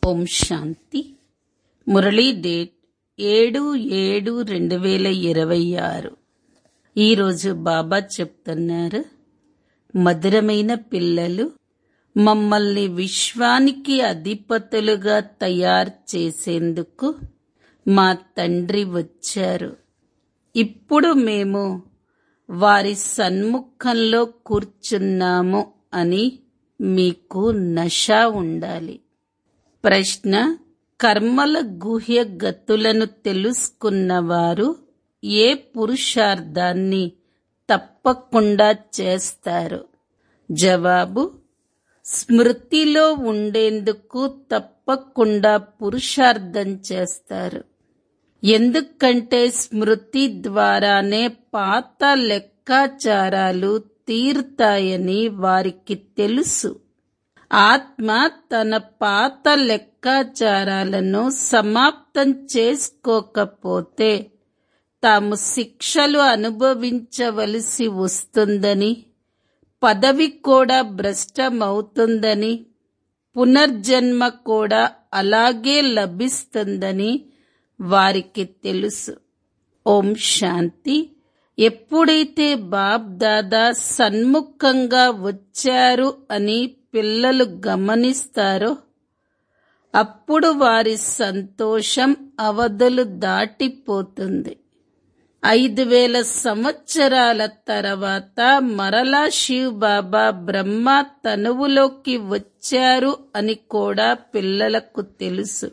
ఓం శాంతి. Murali date 7/7/2026. ఈరోజు బాబా చెప్తున్నారు, మధురమైన పిల్లలు, మమ్మల్ని విశ్వానికి అధిపతులుగా తయారు చేసేందుకు మా తండ్రి వచ్చారు. ఇప్పుడు మేము వారి సన్ముఖంలో కూర్చున్నాము అని మీకు నష ఉండాలి. ప్రశ్న: కర్మల గుహ్య గతులను తెలుసుకున్నవారు ఏ పురుషార్థాన్ని తప్పకుండా చేస్తారు? జవాబు: స్మృతిలో ఉండేందుకు తప్పకుండా పురుషార్థం చేస్తారు. ఎందుకంటే స్మృతి ద్వారానే పాత లెక్కాచారాలు తీరుతాయని వారికి తెలుసు. ఆత్మ తన పాత లెక్కాచారాలను సమాప్తం చేసుకోకపోతే తాము శిక్షలు అనుభవించవలసి వస్తుందని, పదవి కూడా భ్రష్టమవుతుందని, పునర్జన్మ కూడా అలాగే లభిస్తుందని వారికి తెలుసు. ఓం శాంతి. ఎప్పుడైతే బాప్ దాదా సన్ముఖంగా వచ్చారు అని పిల్లలు గమనిస్తారో అప్పుడు వారి సంతోషం అవధులు దాటిపోతుంది. 5000 సంవత్సరాల తర్వాత మరలా శివ్ బాబా బ్రహ్మ తనువులోకి వచ్చారు అని కూడా పిల్లలకు తెలుసు.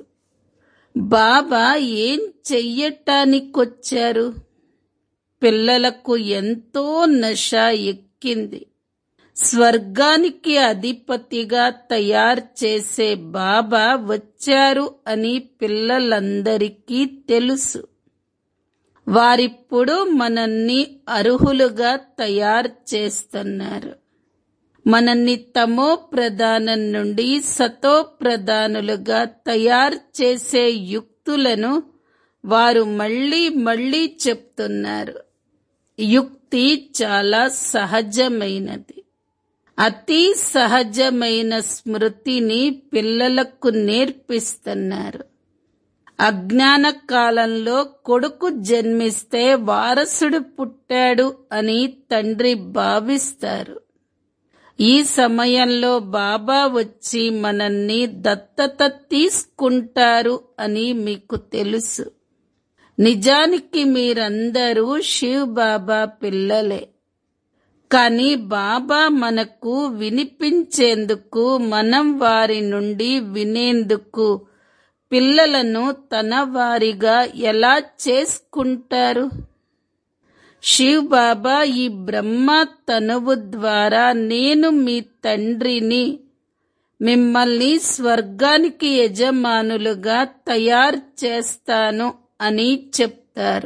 బాబా ఏం చెయ్యటానికొచ్చారు? పిల్లలకు ఎంతో నష ఎక్కింది. స్వర్గానికి అధిపతిగా తయారు చేసే బాబా వచ్చారు అని పిల్లలందరికీ తెలుసు. వారిప్పుడు మనల్ని అర్హులుగా తయారు చేస్తున్నారు. మనల్ని తమో ప్రధానం నుండి సతో ప్రధానులుగా తయారు చేసే యుక్తులను వారు మళ్ళీ మళ్ళీ చెప్తున్నారు. యుక్తి చాలా సహజమైనది. అతి సహజమైన స్మృతిని పిల్లలకు నేర్పిస్తున్నారు. అజ్ఞాన కాలంలో కొడుకు జన్మిస్తే వారసుడు పుట్టాడు అని తండ్రి భావిస్తారు. ఈ సమయంలో బాబా వచ్చి మనల్ని దత్తత తీసుకుంటారు అని మీకు తెలుసు. నిజానికి మీరందరూ శివ్ బాబా పిల్లలే. కానీ బాబా మనకు వినిపించేందుకు, మనం వారి నుండి వినేందుకు పిల్లలను తన వారిగా ఎలా చేసుకుంటారు? శివ్ బాబా ఈ బ్రహ్మ తనువు ద్వారా నేను మీ తండ్రిని, మిమ్మల్ని స్వర్గానికి యజమానులుగా తయారు చేస్తాను అని చెప్తారు.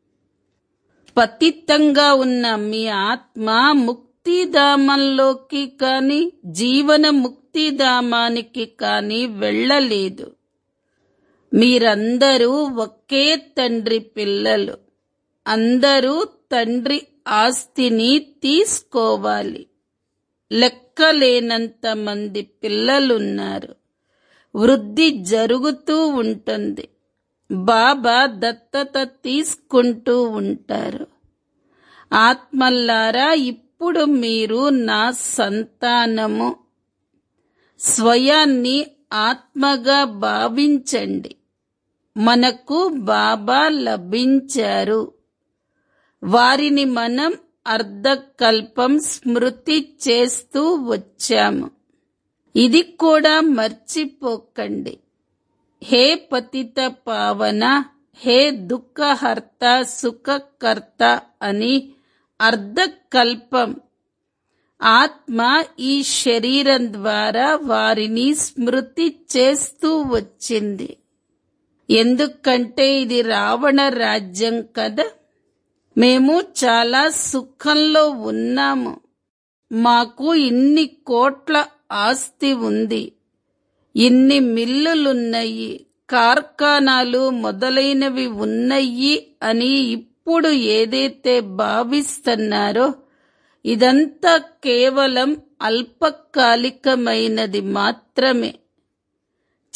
పతితంగా ఉన్న మీ ఆత్మ ముక్తిధామంలోకి కాని, జీవన ముక్తిధామానికి కాని వెళ్ళలేదు. మీరందరూ ఒకే తండ్రి పిల్లలు. అందరూ తండ్రి ఆస్తిని తీసుకోవాలి. లెక్కలేనంత మంది పిల్లలున్నారు. వృద్ధి జరుగుతూ ఉంటుంది. బాబా దత్తత తీసుకుంటూ ఉంటారు. ఆత్మల్లారా, ఇప్పుడు మీరు నా సంతానము. స్వయాన్ని ఆత్మగా భావించండి. మనకు బాబా లభించారు. వారిని మనం అర్ధకల్పం స్మృతి చేస్తూ వచ్చాము. ఇది కూడా మర్చిపోకండి. హే పతిత పావన, హే దుఃఖహర్త సుఖకర్త అని అర్ధకల్పం ఆత్మ ఈ శరీరం ద్వారా వారిని స్మృతి చేస్తూ వచ్చింది. ఎందుకంటే ఇది రావణ రాజ్యం కదా. మేము చాలా సుఖంలో ఉన్నాము. మాకు ఇన్ని కోట్ల ఆస్తి ఉంది, ఇన్ని మిల్లులున్నాయి, కార్ఖానాలు మొదలైనవి ఉన్నాయి అని ఇప్పుడు ఏదైతే భావిస్తున్నారో ఇదంతా కేవలం అల్పకాలికమైనది మాత్రమే.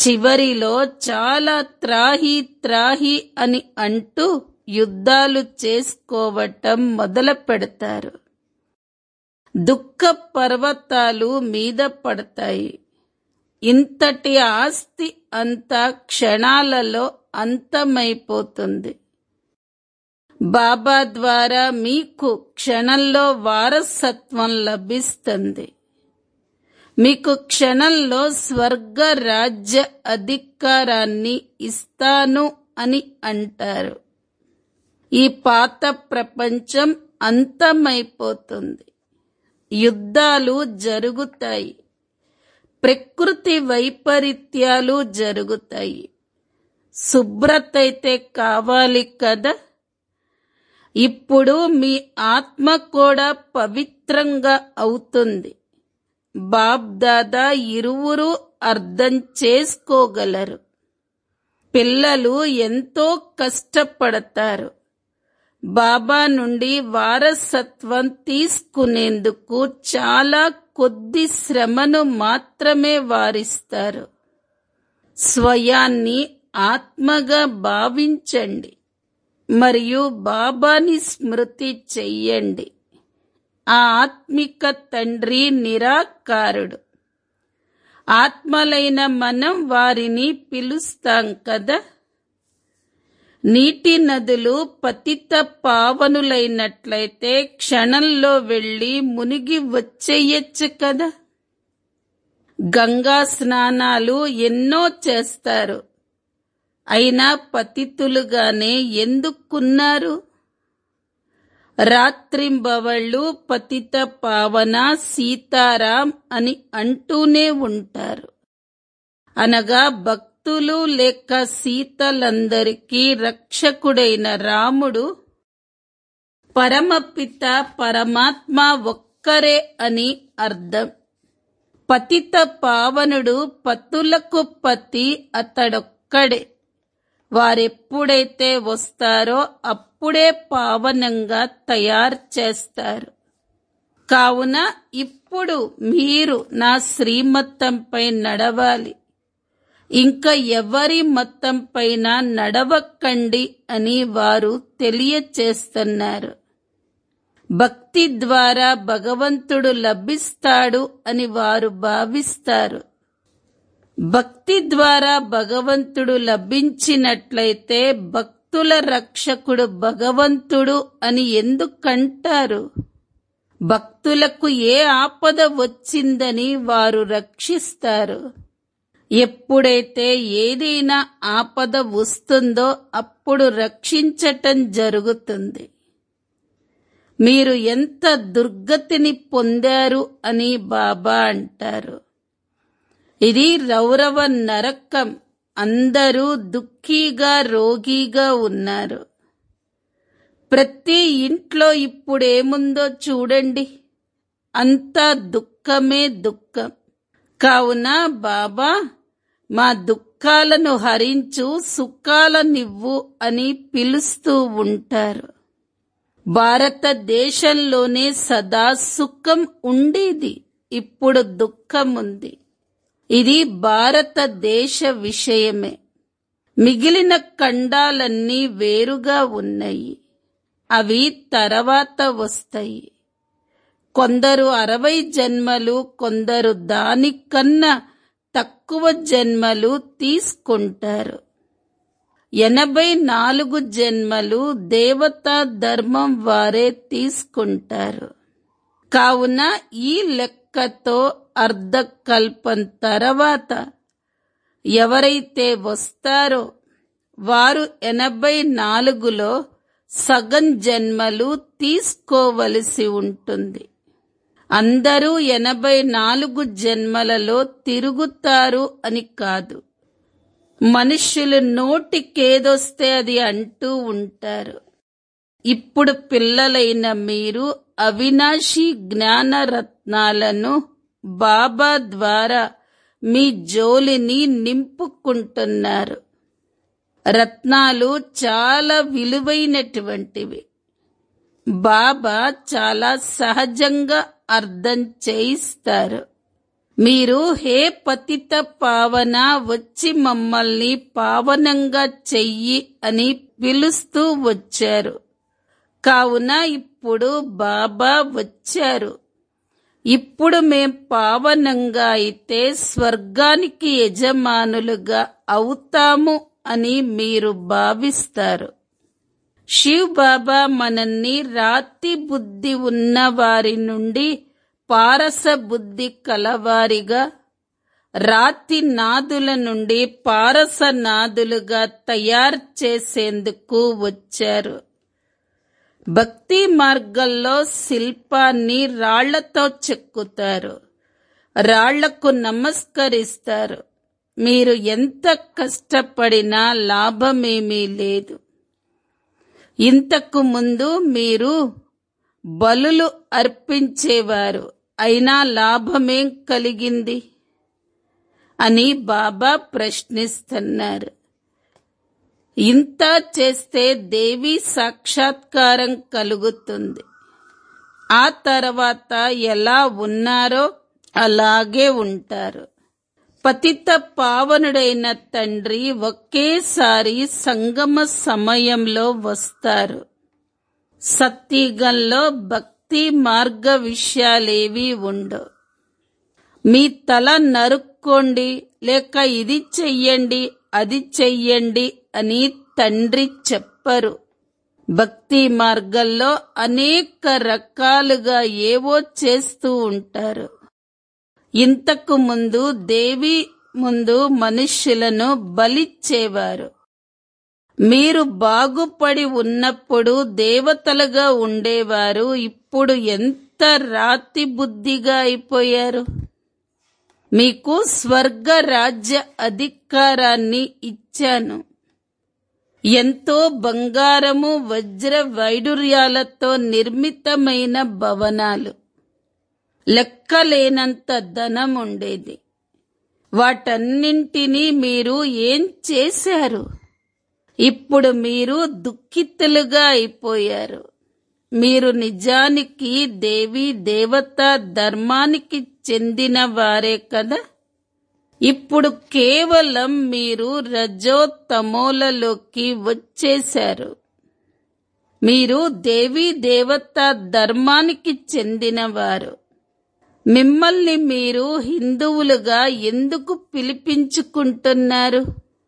చివరిలో చాలా త్రాహి త్రాహి అని అంటూ యుద్ధాలు చేసుకోవటం మొదలు పెడతారు. దుఃఖ పర్వతాలు మీద పడతాయి. ఇంతటి ఆస్తి అంతా క్షణాలలో అంతమైపోతుంది. బాబా ద్వారా మీకు క్షణంలో వారసత్వం లభిస్తుంది. మీకు క్షణంలో స్వర్గ రాజ్య అధికారాన్ని ఇస్తాను అని అంటారు. ఈ పాత ప్రపంచం అంతమైపోతుంది. యుద్ధాలు జరుగుతాయి. ప్రకృతి వైపరీత్యాలు జరుగుతాయి. శుభ్రత అయితే కావాలి కదా. ఇప్పుడు మీ ఆత్మ కూడా పవిత్రంగా అవుతుంది. బాప్ దాదా ఇరువురు అర్థం చేసుకోగలరు. పిల్లలు ఎంతో కష్టపడతారు. బాబా నుండి వారసత్వం తీసుకునేందుకు చాలా కొద్ది శ్రమను మాత్రమే వారిస్తారు. స్వయాన్ని ఆత్మగా భావించండి మరియు బాబాని స్మృతి చెయ్యండి. ఆ ఆత్మిక తండ్రి నిరాకారుడు. ఆత్మలైన మనం వారిని పిలుస్తాం కదా. నీటి నదులు పతిత పావనులైనట్లయితే క్షణంలో వెళ్లి మునిగి వచ్చేయచ్చు కదా. గంగా స్నానాలు ఎన్నో చేస్తారు. అయినా పతితులుగానే ఎందుకున్నారు? రాత్రింబవళ్ళు పతిత పావన సీతారాం అని అంటూనే ఉంటారు. అనగా భక్తులు లేక సీతలందరికీ రక్షకుడైన రాముడు పరమపిత పరమాత్మ ఒక్కరే అని అర్థం. పతిత పావనుడు పతులకు పతి అతడొక్కడే. వారెప్పుడైతే వస్తారో అప్పుడే పావనంగా తయారు చేస్తారు. కావున ఇప్పుడు మీరు నా శ్రీమతంపై నడవాలి. ఇంకా ఎవరి మతంపైన నడవకండి అని వారు తెలియచేస్తున్నారు. భక్తి ద్వారా భగవంతుడు లభిస్తాడు అని వారు భావిస్తారు. భక్తి ద్వారా భగవంతుడు లభించినట్లయితే భక్తుల రక్షకుడు భగవంతుడు అని ఎందుకంటారు? భక్తులకు ఏ ఆపద వచ్చిందని వారు రక్షిస్తారు. ఎప్పుడైతే ఏదైనా ఆపద వస్తుందో అప్పుడు రక్షించటం జరుగుతుంది. మీరు ఎంత దుర్గతిని పొందారు అని బాబా అంటారు. ఇది రౌరవ నరకం. అందరూ దుఃఖీగా రోగిగా ఉన్నారు. ప్రతి ఇంట్లో ఇప్పుడేముందో చూడండి. అంతా దుఃఖమే దుఃఖం. కావున బాబా మా దుఃఖాలను హరించు సుఖాలనివ్వు అని పిలుస్తూ ఉంటారు. భారతదేశంలోనే సదా సుఖం ఉండేది. ఇప్పుడు దుఃఖముంది. ఇది భారతదేశ విషయమే. మిగిలిన ఖండాలన్నీ వేరుగా ఉన్నాయి. అవి తర్వాత వస్తాయి. కొందరు 60 జన్మలు, కొందరు దానికన్నా తక్కువ జన్మలు తీసుకుంటారు. 84 జన్మలు దేవతా ధర్మం వారే తీసుకుంటారు. కావున ఈ లెక్కతో అర్ధకల్పం తర్వాత ఎవరైతే వస్తారో వారు 84లో సగం జన్మలు తీసుకోవలసి ఉంటుంది. అందరూ 84 జన్మలలో తిరుగుతారు అని కాదు. మనుష్యులు నోటికేదొస్తే అది అంటూ ఉంటారు. ఇప్పుడు పిల్లలైన మీరు అవినాశి జ్ఞానరత్నాలను బాబా ద్వారా మీ జోలిని నింపుకుంటున్నారు. రత్నాలు చాలా విలువైనటువంటివి. బాబా చాలా సహజంగా అర్థం చేయిస్తారు. మీరు హే పతిత పావన వచ్చి మమ్మల్ని పావనంగా చెయ్యి అని పిలుస్తూ వచ్చారు. కావున ఇప్పుడు బాబా వచ్చారు. ఇప్పుడు మేం పావనంగా అయితే స్వర్గానికి యజమానులుగా అవుతాము అని మీరు భావిస్తారు. శివ్ బాబా మనల్ని రాతి బుద్ధి ఉన్న వారి నుండి పారస బుద్ధి కలవారిగా, రాతి నాదుల నుండి పారస నాదులుగా తయారు చేసేందుకు వచ్చారు. భక్తి మార్గంలో శిల్పాన్ని రాళ్లతో చెక్కుతారు, రాళ్లకు నమస్కరిస్తారు. మీరు ఎంత కష్టపడినా లాభమేమీ లేదు. ఇంతకు ముందు మీరు బలులు అర్పించేవారు, అయినా లాభమేం కలిగింది అని బాబా ప్రశ్నిస్తున్నారు. ఇంత చేస్తే దేవీ సాక్షాత్కారం కలుగుతుంది. ఆ తర్వాత ఎలా ఉన్నారో అలాగే ఉంటారు. పతిత పావనుడైన తండ్రి ఒకేసారి సంగమ సమయంలో వస్తారు. సత్యుగంలో భక్తి మార్గ విషయాలేవీ ఉండవు. మీ తల నరుక్కోండి, లేక ఇది చెయ్యండి, అది చెయ్యండి అని తండ్రి చెప్పరు. భక్తి మార్గంలో అనేక రకాలుగా ఏవో చేస్తూ ఉంటారు. ఇంతకు ముందు దేవి ముందు మనుష్యులను బలిచ్చేవారు. మీరు బాగుపడి ఉన్నప్పుడు దేవతలుగా ఉండేవారు. ఇప్పుడు ఎంత రాతి బుద్ధిగా అయిపోయారు. మీకు స్వర్గ రాజ్య అధికారాన్ని ఇచ్చాను. ఎంతో బంగారము వజ్ర వైడూర్యాలతో నిర్మితమైన భవనాలు, లెక్కలేనంత ధనం ఉండేది. వాటన్నింటినీ మీరు ఏం చేశారు? ఇప్పుడు మీరు దుఃఖితులుగా అయిపోయారు. మీరు నిజానికి దేవీ దేవతా ధర్మానికి చెందిన వారే కదా. ఇప్పుడు కేవలం మీరు రజోతమోలలోకి వచ్చేశారు. మీరు దేవీ దేవతా ధర్మానికి చెందినవారు. మిమ్మల్ని మీరు హిందువులుగా ఎందుకు పిలిపించుకుంటున్నారు?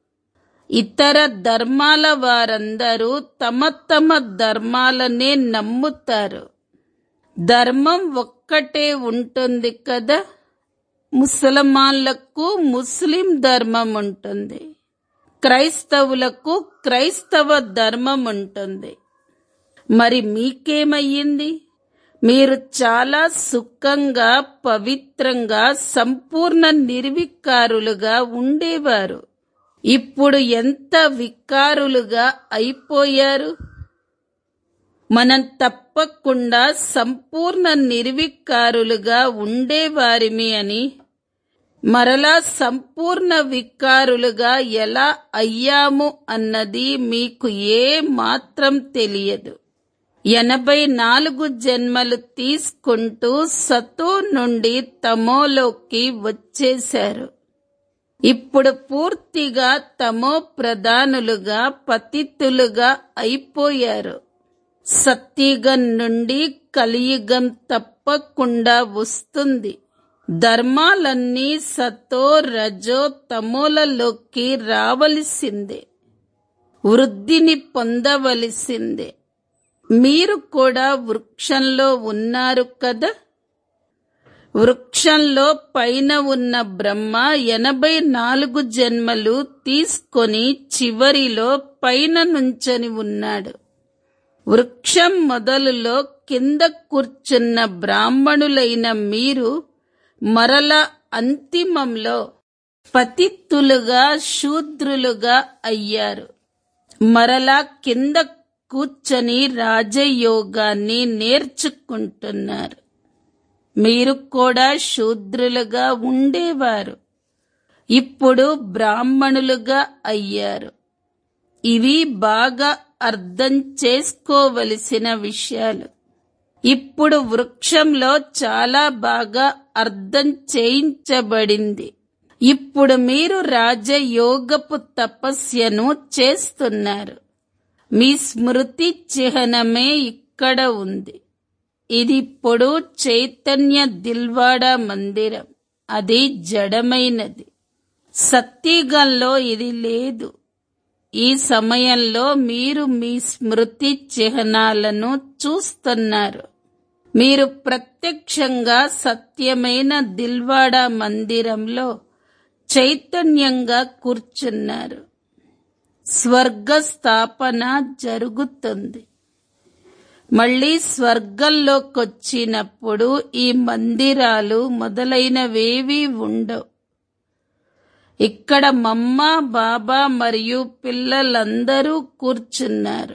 ఇతర ధర్మాల వారందరూ తమ తమ ధర్మాలనే నమ్ముతారు. ధర్మం ఒక్కటే ఉంటుంది కదా. ముసల్మాన్లకు ముస్లిం ధర్మం ఉంటుంది, క్రైస్తవులకు క్రైస్తవ ధర్మం ఉంటుంది. మరి మీకేమయ్యింది? మీరు చాలా సుఖంగా, పవిత్రంగా, సంపూర్ణ నిర్వికారులుగా ఉండేవారు. ఇప్పుడు ఎంత వికారులుగా అయిపోయారు. మనం తప్పకుండా సంపూర్ణ నిర్వికారులుగా ఉండేవారిమి అని, మరలా సంపూర్ణ వికారులుగా ఎలా అయ్యాము అన్నది మీకు ఏ మాత్రం తెలియదు. 84 జన్మలు తీసుకుంటూ సతో నుండి తమోలోకి వచ్చేశారు. ఇప్పుడు పూర్తిగా తమో ప్రధానులుగా, పతితులుగా అయిపోయారు. సత్యుగం నుండి కలియుగం తప్పకుండా వస్తుంది. ధర్మాలన్నీ సతో రజో తమోలలోకి రావలసిందే, వృద్ధిని పొందవలసిందే. మీరు కూడా వృక్షంలో ఉన్నారు కదా. వృక్షంలో పైన ఉన్న బ్రహ్మ 84 జన్మలు తీసుకొని చివరిలో పైన నుంచని ఉన్నాడు. వృక్షం మొదలులో కింద కూర్చున్న బ్రాహ్మణులైన మీరు మరల అంతిమంలో పతితులుగా, శూద్రులుగా అయ్యారు. మరలా కింద కూర్చొని రాజయోగాన్ని నేర్చుకుంటున్నారు. మీరు కూడా శూద్రులుగా ఉండేవారు, ఇప్పుడు బ్రాహ్మణులుగా అయ్యారు. ఇవి బాగా అర్థం చేసుకోవలసిన విషయాలు. ఇప్పుడు వృక్షంలో చాలా బాగా అర్థం చేయించబడింది. ఇప్పుడు మీరు రాజయోగపు తపస్యను చేస్తున్నారు. మీ స్మృతి చిహ్నమే ఇక్కడ ఉంది. ఇది ఇప్పుడు చైతన్య దిల్వాడా మందిరం. అది జడమైనది. సత్యుగంలో ఇది లేదు. ఈ సమయంలో మీరు మీ స్మృతి చిహ్నాలను చూస్తున్నారు. మీరు ప్రత్యక్షంగా సత్యమైన దిల్వాడా మందిరంలో చైతన్యంగా కూర్చున్నారు. స్వర్గ స్థాపన జరుగుతుంది. మళ్ళీ స్వర్గంలోకొచ్చినప్పుడు ఈ మందిరాలు మొదలైనవేవీ ఉండవు. ఇక్కడ మమ్మ, బాబా మరియు పిల్లలందరూ కూర్చున్నారు.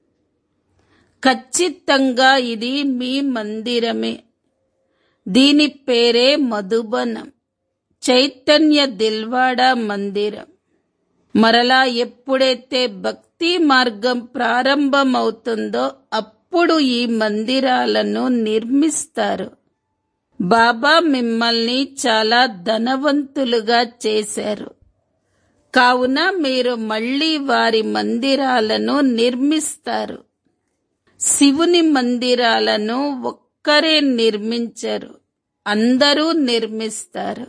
ఖచ్చితంగా ఇది మీ మందిరమే. దీని పేరే మధుబనం, చైతన్య దిల్వాడా మందిరం. మరలా ఎప్పుడైతే భక్తి మార్గం ప్రారంభమవుతుందో అప్పుడు ఈ మందిరాలను నిర్మిస్తారు. బాబా మిమ్మల్ని చాలా ధనవంతులుగా చేశారు. కావున మీరు మళ్ళీ వారి మందిరాలను నిర్మిస్తారు. శివుని మందిరాలను ఒక్కరే నిర్మించరు, అందరూ నిర్మిస్తారు.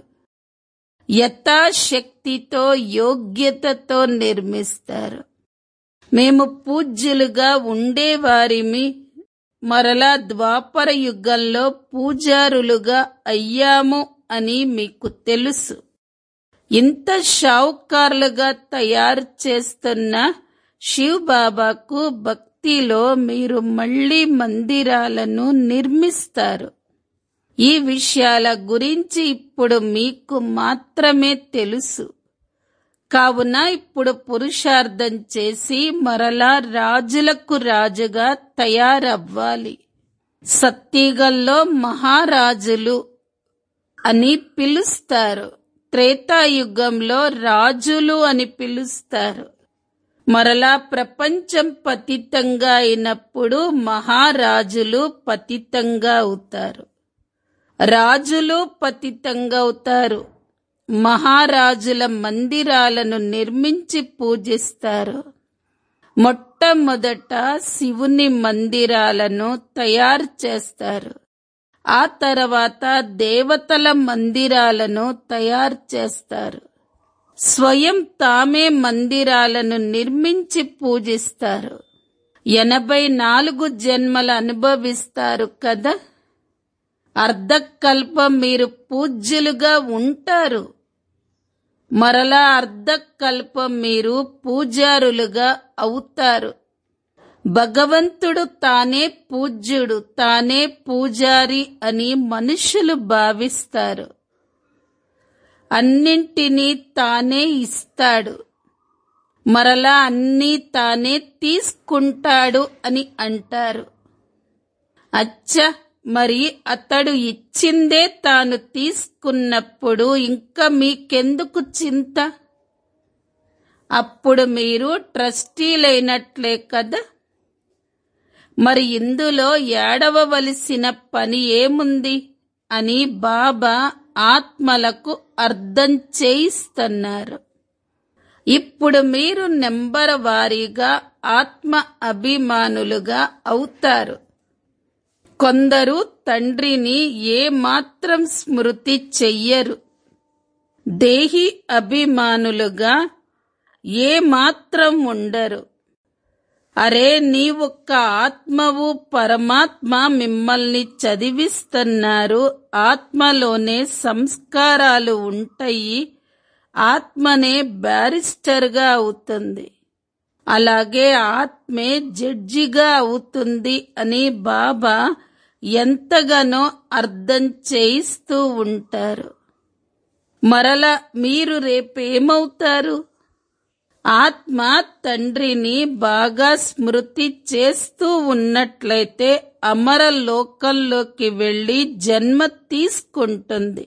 యథాశక్తితో, యోగ్యతతో నిర్మిస్తారు. మేము పూజ్యులుగా ఉండేవారిమి. మరలా ద్వాపర యుగంలో పూజారులుగా అయ్యాము అని మీకు తెలుసు. ఇంత షావుకారులుగా తయారు చేస్తున్న శివ్ బాబాకు భక్తిలో మీరు మళ్ళీ మందిరాలను నిర్మిస్తారు. ఈ విషయాల గురించి ఇప్పుడు మీకు మాత్రమే తెలుసు. కావున ఇప్పుడు పురుషార్థం చేసి మరలా రాజులకు రాజుగా తయారవ్వాలి. సత్యుగంలో మహారాజులు అని పిలుస్తారు. త్రేతాయుగంలో రాజులు అని పిలుస్తారు. మరలా ప్రపంచం పతితంగా అయినప్పుడు మహారాజులు పతితంగా అవుతారు. రాజులు పతితంగా అవుతారు. మహారాజుల మందిరాలను నిర్మించి పూజిస్తారు. మొట్టమొదట శివుని మందిరాలను తయారు చేస్తారు. ఆ తర్వాత దేవతల మందిరాలను తయారు చేస్తారు. స్వయం తామే మందిరాలను నిర్మించి పూజిస్తారు. 84 జన్మలు అనుభవిస్తారు కదా. అర్ధకల్పం మీరు పూజ్యులుగా ఉంటారు. మరలా అర్ధకల్పం మీరు పూజారులుగా అవుతారు. భగవంతుడు తానే పూజ్యుడు, తానే పూజారి అని మనుషులు భావిస్తారు. అన్నింటినీ తానే ఇస్తాడు, మరలా అన్నీ తానే తీసుకుంటాడు అని అంటారు. అచ్చా, మరి అతడు ఇచ్చిందే తాను తీసుకున్నప్పుడు ఇంకా మీకెందుకు చింత? అప్పుడు మీరు ట్రస్టీలైనట్లే కదా. మరి ఇందులో ఏడవవలసిన పని ఏముంది అని బాబా ఆత్మలకు అర్థం చేయిస్తున్నారు. ఇప్పుడు మీరు నెంబర్ వారీగా ఆత్మ అభిమానులుగా అవుతారు. కొందరు తండ్రిని ఏమాత్రం స్మృతి చెయ్యరు. దేహి అభిమానులుగా ఏమాత్రం ఉండరు. అరే, నీవొక్క ఆత్మవు, పరమాత్మ మిమ్మల్ని చదివిస్తున్నారు. ఆత్మలోనే సంస్కారాలు ఉంటాయి. ఆత్మనే బ్యారిస్టర్గా అవుతుంది. అలాగే ఆత్మే జడ్జిగా అవుతుంది అని బాబా ఎంతగానో అర్థం చేయిస్తూ ఉంటారు. మరల మీరు రేపేమవుతారు? ఆత్మ తండ్రిని బాగా స్మృతి చేస్తూ ఉన్నట్లయితే అమర లోకంలోకి వెళ్లి జన్మ తీసుకుంటుంది.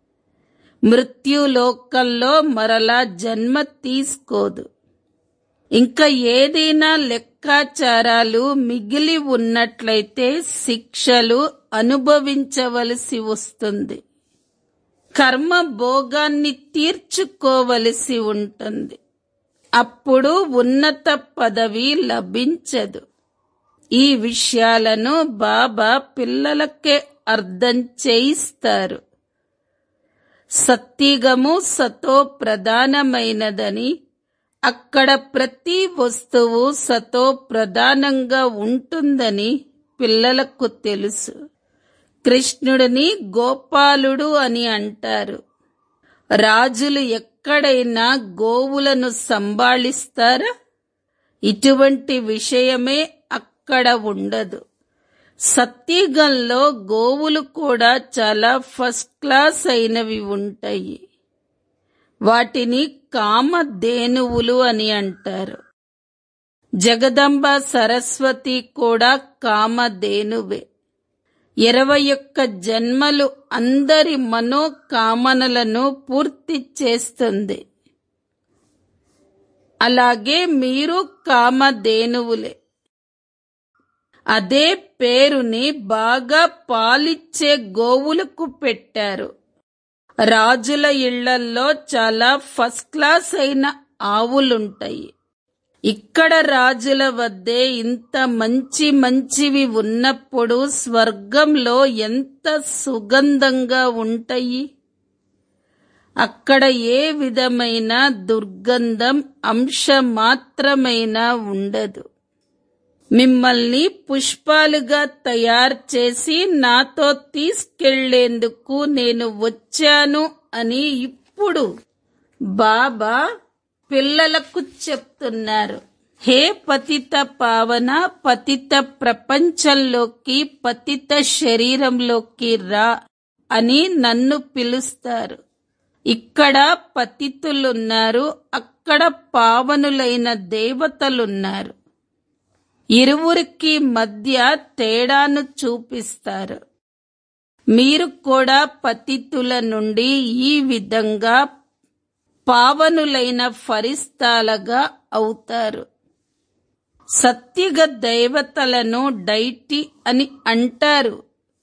మృత్యులోకంలో మరలా జన్మ తీసుకోదు. ఇంకా ఏదైనా లెక్కాచారాలు మిగిలి ఉన్నట్లయితే శిక్షలు అనుభవించవలసి వస్తుంది. కర్మ భోగాన్ని తీర్చుకోవలసి ఉంటుంది. అప్పుడు ఉన్నత పదవి లభించదు. ఈ విషయాలను బాబా పిల్లలకే అర్థం చేయిస్తారు. సత్యుగము సతో ప్రధానమైనదని, అక్కడ ప్రతి వస్తువు సతో ప్రధానంగా ఉంటుందని పిల్లలకు తెలుసు. కృష్ణుడిని గోపాలుడు అని అంటారు. రాజులు ఎక్కడైనా గోవులను సంభాళిస్తారా? ఇటువంటి విషయమే అక్కడ ఉండదు. సత్యుగంలో గోవులు కూడా చాలా ఫస్ట్ క్లాస్ అయినవి ఉంటాయి. వాటిని కామధేనువులు అని అంటారు. జగదంబ సరస్వతి కూడా కామధేనువే. 21 జన్మలు అందరి మనోకామనలను పూర్తి చేస్తుంది. అలాగే మీరు కామధేనువులే. అదే పేరుని బాగా పాలిచ్చే గోవులకు పెట్టారు. రాజుల ఇళ్లల్లో చాలా ఫస్ట్ క్లాస్ అయిన ఆవులుంటాయి. ఇక్కడ రాజుల వద్దే ఇంత మంచి మంచివి ఉన్నప్పుడు స్వర్గంలో ఎంత సుగంధంగా ఉంటాయి. అక్కడ ఏ విధమైన దుర్గంధం అంశ మాత్రమైనా ఉండదు. మిమ్మల్ని పుష్పాలుగా తయారు చేసి నాతో తీసుకెళ్లేందుకు నేను వచ్చాను అని ఇప్పుడు బాబా పిల్లలకు చెప్తున్నారు. హే పతిత పావన, పతిత ప్రపంచంలోకి, పతిత శరీరంలోకి రా అని నన్ను పిలుస్తారు. ఇక్కడ పతితులున్నారు, అక్కడ పావనులైన దేవతలున్నారు. ఇరువురికి మధ్య తేడాను చూపిస్తారు. మీరు కూడా పతితుల నుండి ఈ విధంగా పావనులైన ఫరిస్తాలుగా అవుతారు. సత్యుగ దేవతలను డైటి అని అంటారు.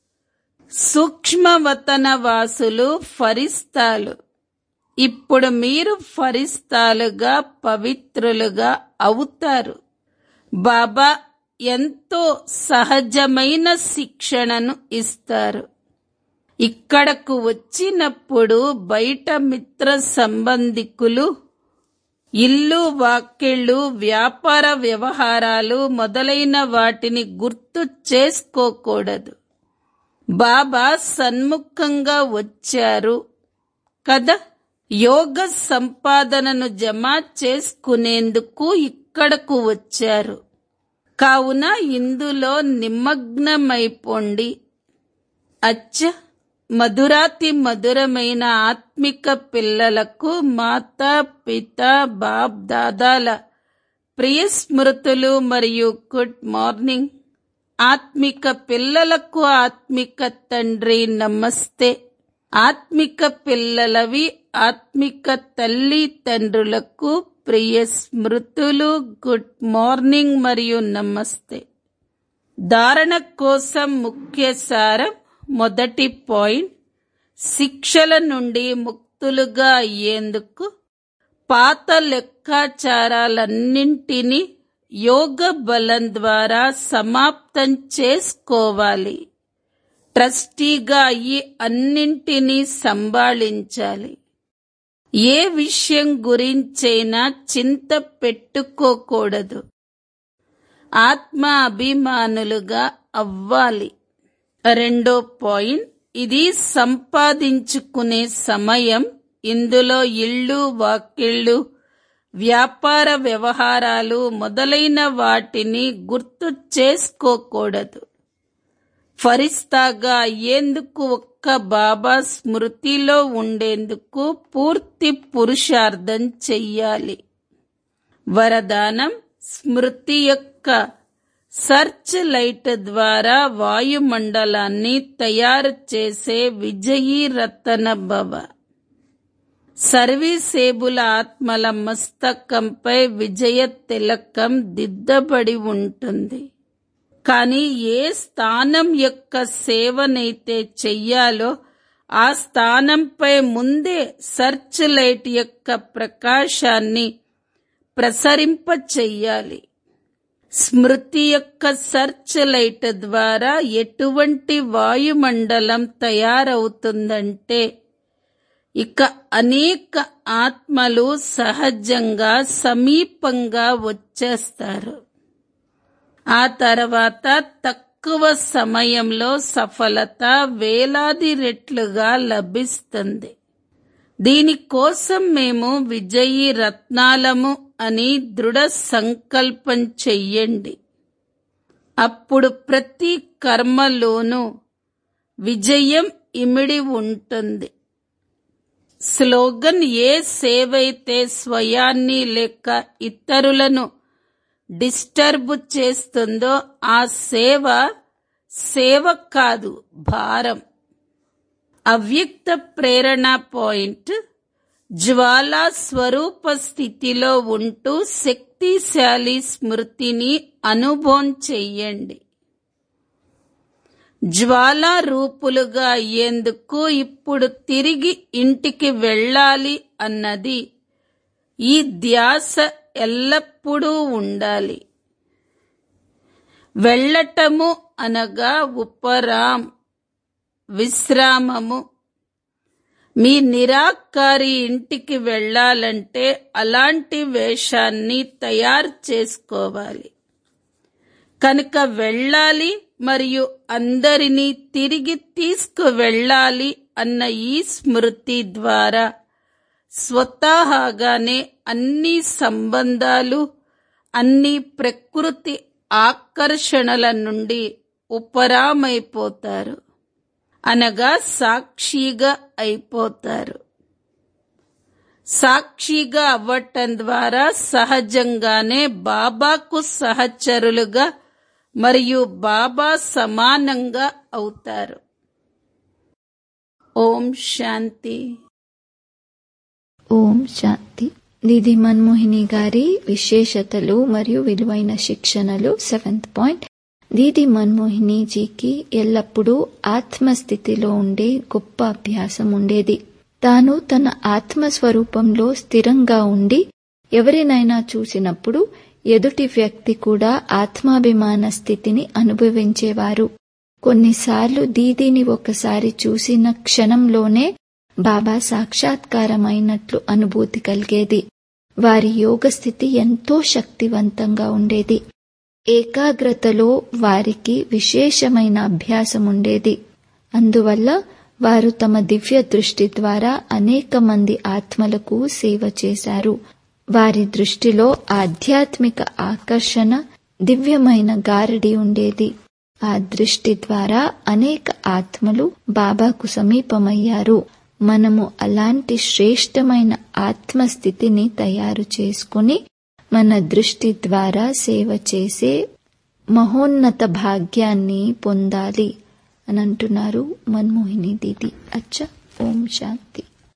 సూక్ష్మవతన వాసులు ఫరిస్తాలు. ఇప్పుడు మీరు ఫరిస్తాలుగా పవిత్రులుగా అవుతారు. బాబా ఎంతో సహజమైన శిక్షణను ఇస్తారు. ఇక్కడకు వచ్చినప్పుడు బయట మిత్ర సంబంధికులు, ఇల్లు వాకిళ్లు, వ్యాపార వ్యవహారాలు మొదలైన వాటిని గుర్తు చేసుకోకూడదు. బాబా సన్ముఖంగా వచ్చారు కదా. యోగ సంపాదనను జమ చేసుకునేందుకు ఇక్కడకు వచ్చారు. కావున ఇందులో నిమగ్నమైపోండి. అచ్చ, మధురాతి మధురమైన ఆత్మిక పిల్లలకు మాతా పిత బాప్ దాదాల ప్రియ స్మృతులు మరియు గుడ్ మార్నింగ్. ఆత్మిక పిల్లలకు ఆత్మిక తండ్రి నమస్తే. ఆత్మిక పిల్లలవి ఆత్మిక తల్లి తండ్రులకు ప్రియ స్మృతులు, గుడ్ మార్నింగ్ మరియు నమస్తే. ధారణ కోసం ముఖ్య సారం. మొదటి పాయింట్, శిక్షల నుండి ముక్తులుగా అయ్యేందుకు పాత లెక్కాచారాలన్నింటినీ యోగ బలం ద్వారా సమాప్తం చేసుకోవాలి. ట్రస్టీగా అయ్యి అన్నింటినీ సంభాళించాలి. ఏ విషయం గురించైనా చింత పెట్టుకోకూడదు. ఆత్మ అభిమానులుగా అవ్వాలి. రెండో పాయింట్, ఇది సంపాదించుకునే సమయం. ఇందులో ఇళ్ళు వాకిళ్ళు, వ్యాపార వ్యవహారాలు మొదలైన వాటిని గుర్తు చేసుకోకూడదు. ఫరిస్తాగా అయ్యేందుకు ఒక్క బాబా స్మృతిలో ఉండేందుకు పూర్తి పురుషార్థం చెయ్యాలి. వరదానం, స్మృతి యొక్క సర్చ్ లైట్ ద్వారా వాయుమండలాన్ని తయారు చేసే విజయీ రతన భవ. సర్వీసేబుల ఆత్మల మస్తకంపై విజయ తిలకం దిద్దబడి ఉంటుంది. కానీ ఏ స్థానం యొక్క సేవనైతే చెయ్యాలో ఆ స్థానంపై ముందే సర్చ్ లైట్ యొక్క ప్రకాశాన్ని ప్రసరింపచెయ్యాలి. స్మృతి యొక్క సర్చ్ లైట్ ద్వారా ఎటువంటి వాయుమండలం తయారవుతుందంటే ఇక అనేక ఆత్మలు సహజంగా సమీపంగా వచ్చేస్తారు. ఆ తర్వాత తక్కువ సమయంలో సఫలత వేలాది రెట్లుగా లభిస్తుంది. దీనికోసం మేము విజయీ రత్నాలము అని దృఢ సంకల్పం చెయ్యండి. అప్పుడు ప్రతి కర్మలోనూ విజయం ఇమిడి ఉంటుంది. స్లోగన్: ఏ సేవైతే స్వయాన్ని లేక ఇతరులను డిస్టర్బ్ చేస్తుందో ఆ సేవ కాదు, భారం. అవ్యక్త ప్రేరణ పాయింట్: జ్వాలా స్వరూప స్థితిలో ఉంటూ శక్తిశాలి స్మృతిని అనుభవం చెయ్యండి. జ్వాలా రూపులుగా అయ్యేందుకు ఇప్పుడు తిరిగి ఇంటికి వెళ్ళాలి అన్నది ఈ ధ్యాస ఎల్లప్పుడూ ఉండాలి. వెళ్ళటము అనగా ఉపరాం, విశ్రామము. మీ నిరాకారి ఇంటికి వెళ్ళాలంటే అలాంటి వేషాన్ని తయారు చేసుకోవాలి. కనుక వెళ్ళాలి మరియు అందరినీ తిరిగి తీసుకువెళ్ళాలి అన్న ఈ స్మృతి ద్వారా స్వతహాగానే అన్ని సంబంధాలు, అన్ని ప్రకృతి ఆకర్షణల నుండి ఉపరామైపోతారు, అనగా సాక్షిగా అయిపోతారు. సాక్షిగా అవ్వటం ద్వారా సహజంగానే బాబాకు సహచరులుగా మరియు బాబా సమానంగా అవుతారు. ఓం శాంతి. ఓం శాంతి. దీది మన్మోహిని గారి విశేషతలు మరియు విలువైన శిక్షణలు. 7th point. దీది మన్మోహిని జీకి ఎల్లప్పుడూ ఆత్మస్థితిలో ఉండే గొప్ప అభ్యాసం ఉండేది. తాను తన ఆత్మస్వరూపంలో స్థిరంగా ఉండి ఎవరినైనా చూసినప్పుడు ఎదుటి వ్యక్తి కూడా ఆత్మాభిమాన స్థితిని అనుభవించేవారు. కొన్నిసార్లు దీదీని ఒకసారి చూసిన క్షణంలోనే బాబా సాక్షాత్కారమైనట్లు అనుభూతి కలిగేది. వారి యోగ స్థితి ఎంతో శక్తివంతంగా ఉండేది. ఏకాగ్రతలో వారికి విశేషమైన అభ్యాసం ఉండేది. అందువల్ల వారు తమ దివ్య దృష్టి ద్వారా అనేక మంది ఆత్మలకు సేవ చేశారు. వారి దృష్టిలో ఆధ్యాత్మిక ఆకర్షణ, దివ్యమైన గారడి ఉండేది. ఆ దృష్టి ద్వారా అనేక ఆత్మలు బాబాకు సమీపమయ్యారు. మనము అలాంటి శ్రేష్టమైన ఆత్మస్థితిని తయారు చేసుకుని మన దృష్టి ద్వారా సేవ చేసే మహోన్నత భాగ్యాన్ని పొందాలి అని అంటున్నారు మన్మోహిని దీది. అచ్చా. ఓం శాంతి.